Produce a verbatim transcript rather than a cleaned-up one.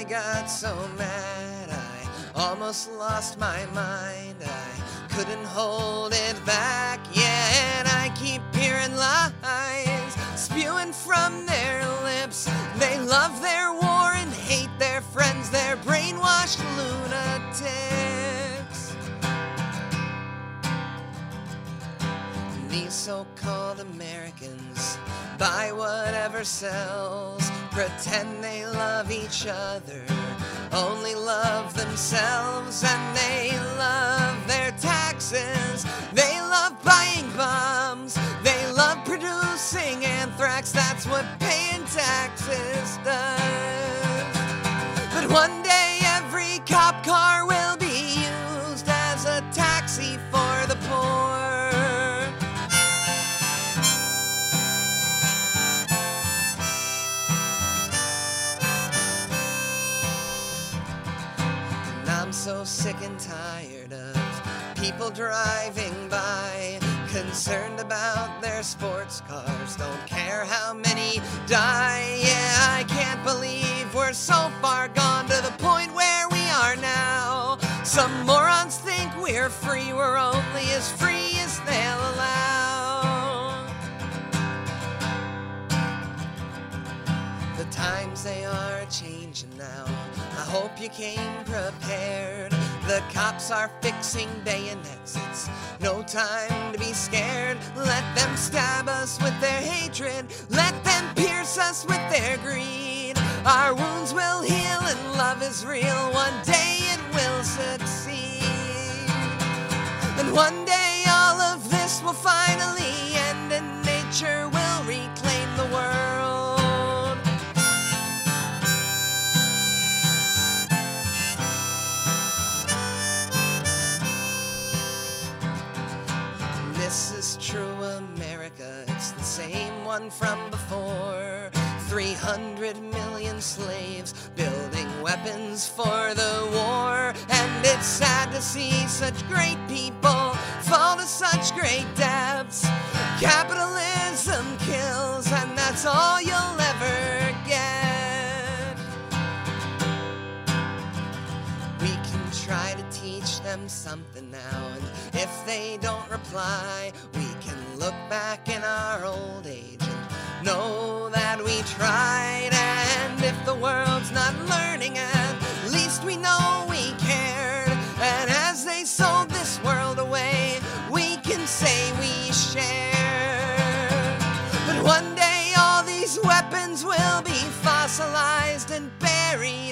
got so mad I almost lost my mind. I couldn't hold it back, yeah, and I keep hearing lies spewing from their lips. They love their war and hate their friends, they're brainwashed lunatics. These so-called Americans buy whatever sells, pretend they love each other, only love themselves, and they love their taxes. They love buying bombs, they love producing anthrax, that's what paying taxes does. But one day every cop car will be used as a taxi for the poor. I'm so sick and tired of people driving by, concerned about their sports cars, don't care how many die. Yeah, I can't believe we're so far gone to the point where we are now. Some morons think we're free, we're only as free as they'll allow. The times they are changing now, I hope you came prepared. The cops are fixing bayonets, it's no time to be scared. Let them stab us with their hatred, let them pierce us with their greed. Our wounds will heal and love is real, one day it will succeed. And one day all of this will finally end and nature will reclaim the world. This is true America, it's the same one from before. three hundred million slaves building weapons for the war. And it's sad to see such great people fall to such great depths. Capitalism kills, and that's all you'll ever get. We can try to teach them something now, and if they don't reply, we can look back in our old age and know that we tried. And if the world's not learning, at least we know we cared. And as they sold this world away, we can say we shared. But one day all these weapons will be fossilized and buried